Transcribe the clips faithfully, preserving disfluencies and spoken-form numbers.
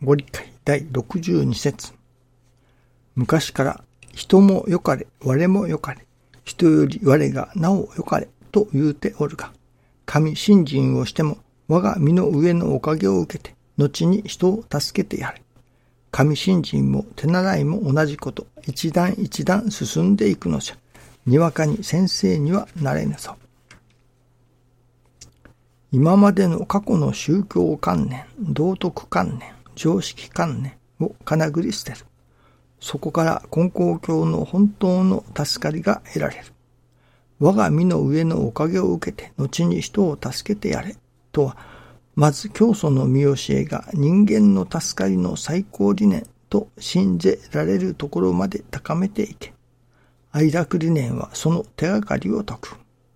ご理解だいろくじゅうに節。昔から人もよかれ我もよかれ、人より我がなおよかれと言うておるが、神信心をしても我が身の上のおかげを受けて後に人を助けてやれ。神信心も手習いも同じこと、一段一段進んでいくのじゃ。にわかに先生にはなれぬぞ。今までの過去の宗教観念、道徳観念、常識観念をかなぐり捨てる。そこから金光教の本当の助かりが得られる。我が身の上のおかげを受けて後に人を助けてやれとは、まず教祖の見教えが人間の助かりの最高理念と信じられるところまで高めていけ。愛楽理念はその手がかりを説く。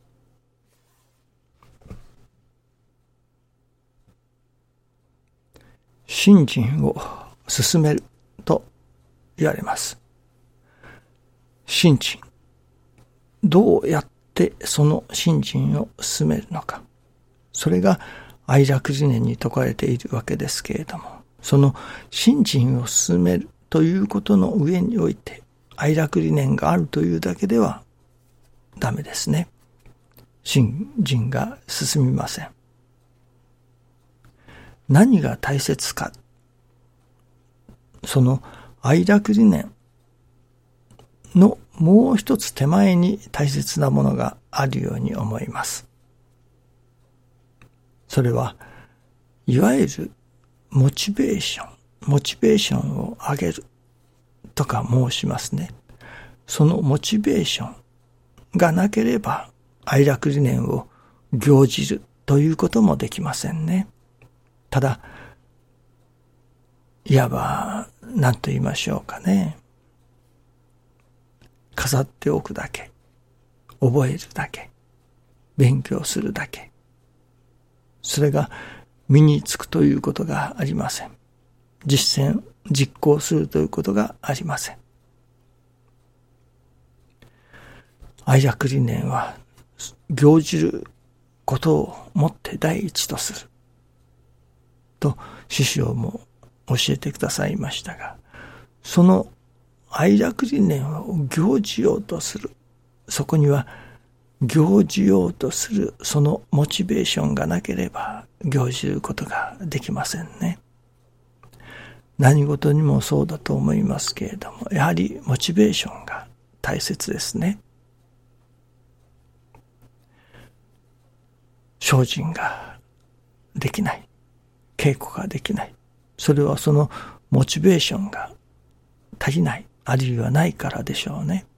信心を進めると言われます。信心。どうやってその信心を進めるのか。それが愛楽理念に説かれているわけですけれども、その信心を進めるということの上において、愛楽理念があるというだけではダメですね。信心が進みません。何が大切か。その愛楽理念のもう一つ手前に大切なものがあるように思います。それはいわゆるモチベーション、モチベーションを上げるとか申しますね。そのモチベーションがなければ愛楽理念を行じるということもできませんね。ただ、いわば何と言いましょうかね。飾っておくだけ、覚えるだけ、勉強するだけ。それが身につくということがありません。実践、実行するということがありません。愛楽理念は行じることをもって第一とすると師匠も教えてくださいましたが、その愛楽理念を行じようとする、そこには行じようとするそのモチベーションがなければ行じることができませんね。何事にもそうだと思いますけれども、やはりモチベーションが大切ですね。精進ができない、稽古ができない、それはそのモチベーションが足りない、あるいはないからでしょうね。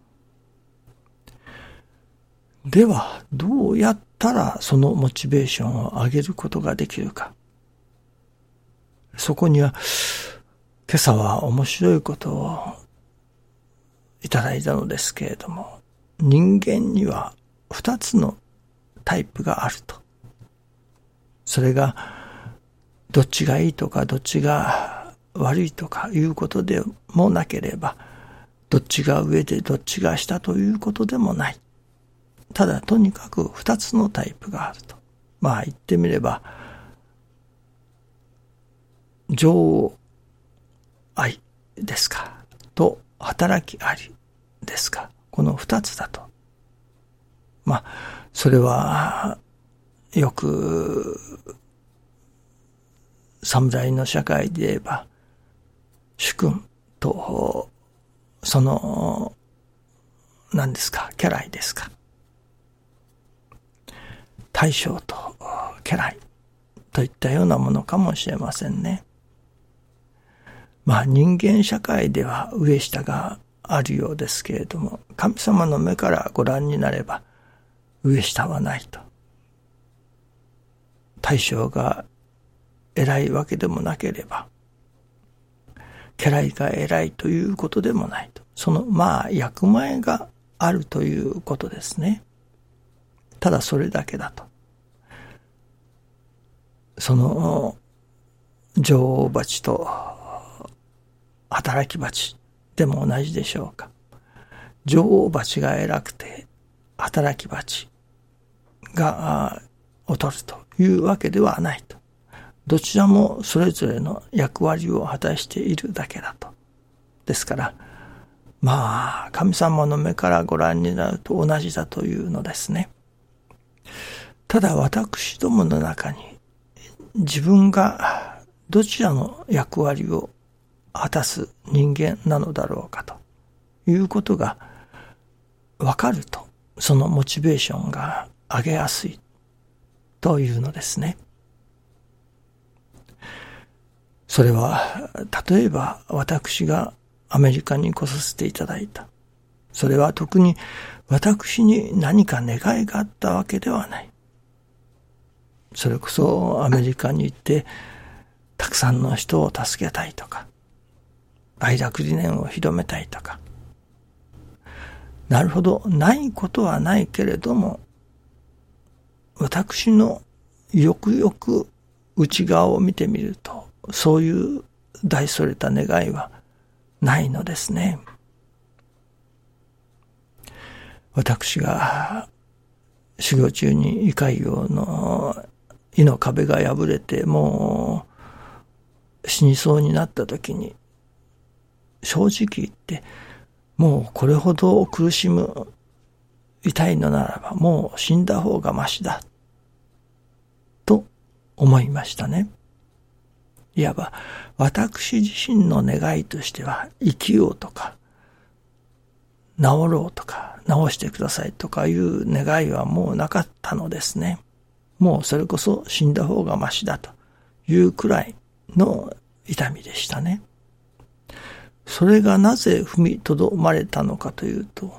では、どうやったらそのモチベーションを上げることができるか。そこには、今朝は面白いことをいただいたのですけれども、人間には二つのタイプがあると。それが、どっちがいいとか、どっちが悪いとかいうことでもなければ、どっちが上でどっちが下ということでもない。ただ、とにかく二つのタイプがあると。まあ、言ってみれば、情愛ですかと働きありですか、この二つだと。まあそれはよく侍の社会で言えば主君とその何ですか家来ですか、大将と家来といったようなものかもしれませんね。まあ人間社会では上下があるようですけれども、神様の目からご覧になれば上下はないと。大将が偉いわけでもなければ、家来が偉いということでもないと。そのまあ役前があるということですね。ただそれだけだと。その女王蜂と働き蜂でも同じでしょうか。女王蜂が偉くて働き蜂が劣るというわけではないと。 どちらもそれぞれの役割を果たしているだけだと。ですから、まあ、神様の目からご覧になると同じだというのですね。ただ私どもの中に自分がどちらの役割を果たす人間なのだろうかということが分かると、そのモチベーションが上げやすいというのですね。それは例えば私がアメリカに来させていただいた。それは特に私に何か願いがあったわけではない。それこそアメリカに行ってたくさんの人を助けたいとか、愛楽理念を広めたいとか。なるほど、ないことはないけれども、私のよくよく内側を見てみると、そういう大それた願いはないのですね。私が修行中に胃潰瘍の胃の壁が破れてもう死にそうになった時に、正直言ってもうこれほど苦しむ痛いのならばもう死んだ方がましだと思いましたね。いわば私自身の願いとしては、生きようとか治ろうとか治してくださいとかいう願いはもうなかったのですね。もうそれこそ死んだ方がましだというくらいの痛みでしたね。それがなぜ踏みとどまれたのかというと、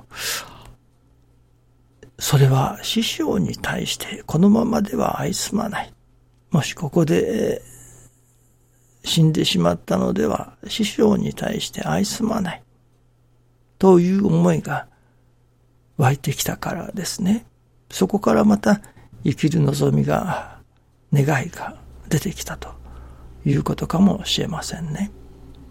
それは師匠に対してこのままでは愛すまない。もしここで死んでしまったのでは師匠に対して愛すまないという思いが湧いてきたからですね。そこからまた生きる望みが、願いが出てきたということかもしれませんね。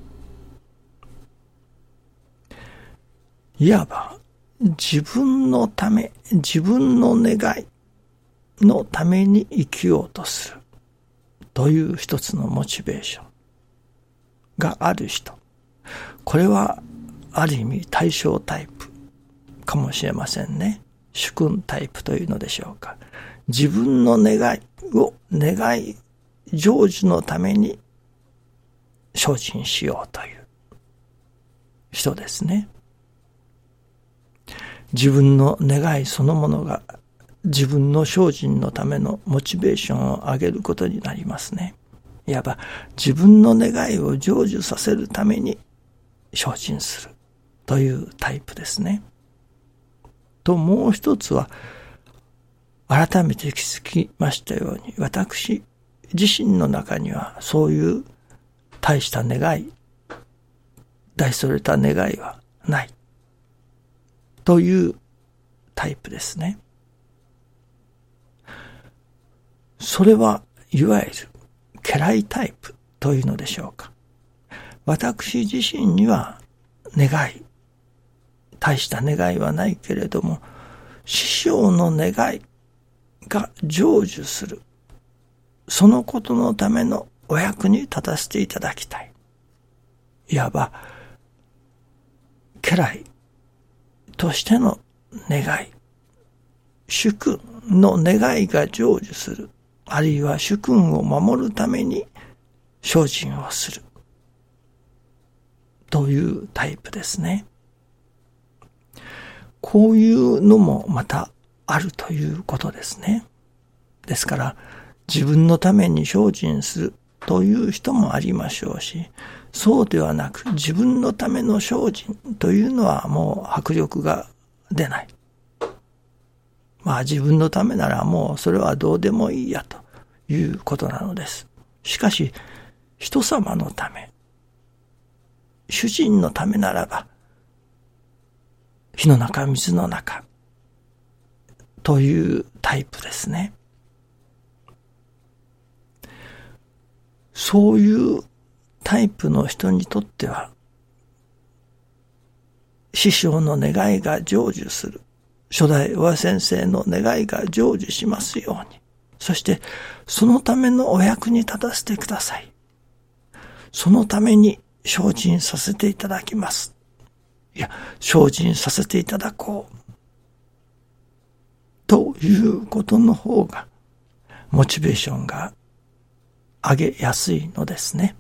いわば自分のため、自分の願いのために生きようとするという一つのモチベーションがある人。これはある意味対象タイプかもしれませんね。主君タイプというのでしょうか。自分の願いを願い成就のために精進しようという人ですね。自分の願いそのものが自分の精進のためのモチベーションを上げることになりますね。いわば自分の願いを成就させるために精進するというタイプですね。と、もう一つは改めて気づきましたように、私自身の中にはそういう大した願い、大それた願いはないというタイプですね。それはいわゆる家来タイプというのでしょうか。私自身には願い、大した願いはないけれども、師匠の願いが成就する、そのことのためのお役に立たせていただきたい。いわば家来としての願い、主君の願いが成就する、あるいは主君を守るために精進をするというタイプですね。こういうのもまたあるということですね。ですから自分のために精進するという人もありましょうし、そうではなく自分のための精進というのはもう迫力が出ない。まあ自分のためならもうそれはどうでもいいやということなのです。しかし人様のため、主人のためならば火の中水の中というタイプですね。そういうタイプの人にとっては、師匠の願いが成就する、初代和先生の願いが成就しますようにそしてそのためのお役に立たせてください。そのために精進させていただきます。いや、精進させていただこう。ということの方が、モチベーションが上げやすいのですね。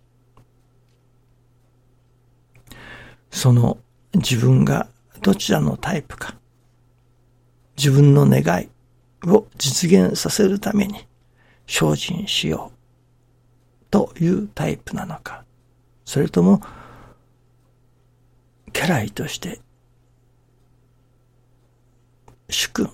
その自分がどちらのタイプか、自分の願いを実現させるために精進しようというタイプなのか、それとも家来として主君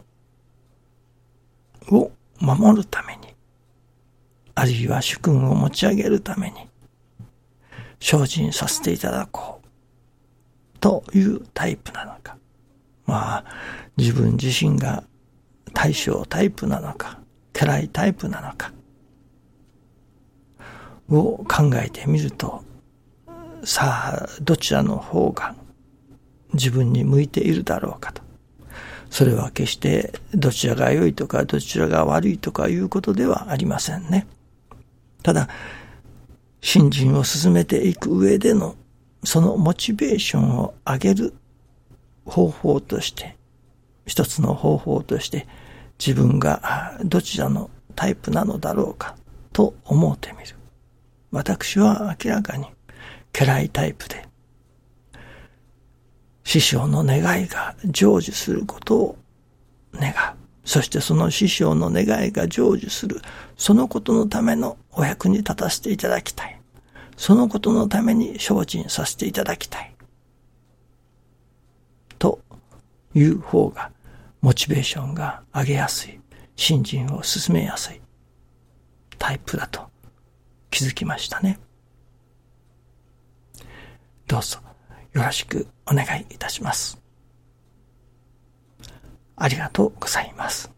を守るために、あるいは主君を持ち上げるために精進させていただこうというタイプなのか、まあ自分自身が大将タイプなのか家来タイプなのかを考えてみると、さあどちらの方が自分に向いているだろうかと。それは決してどちらが良いとかどちらが悪いとかいうことではありませんね。ただ信心を進めていく上でのそのモチベーションを上げる方法として、一つの方法として自分がどちらのタイプなのだろうかと思うてみる。私は明らかに家来タイプで、師匠の願いが成就することを願う。そしてその師匠の願いが成就する、そのことのためのお役に立たせていただきたい。そのことのために精進させていただきたい。という方が、モチベーションが上げやすい、信心を進めやすいタイプだと気づきましたね。どうぞよろしくお願いいたします。ありがとうございます。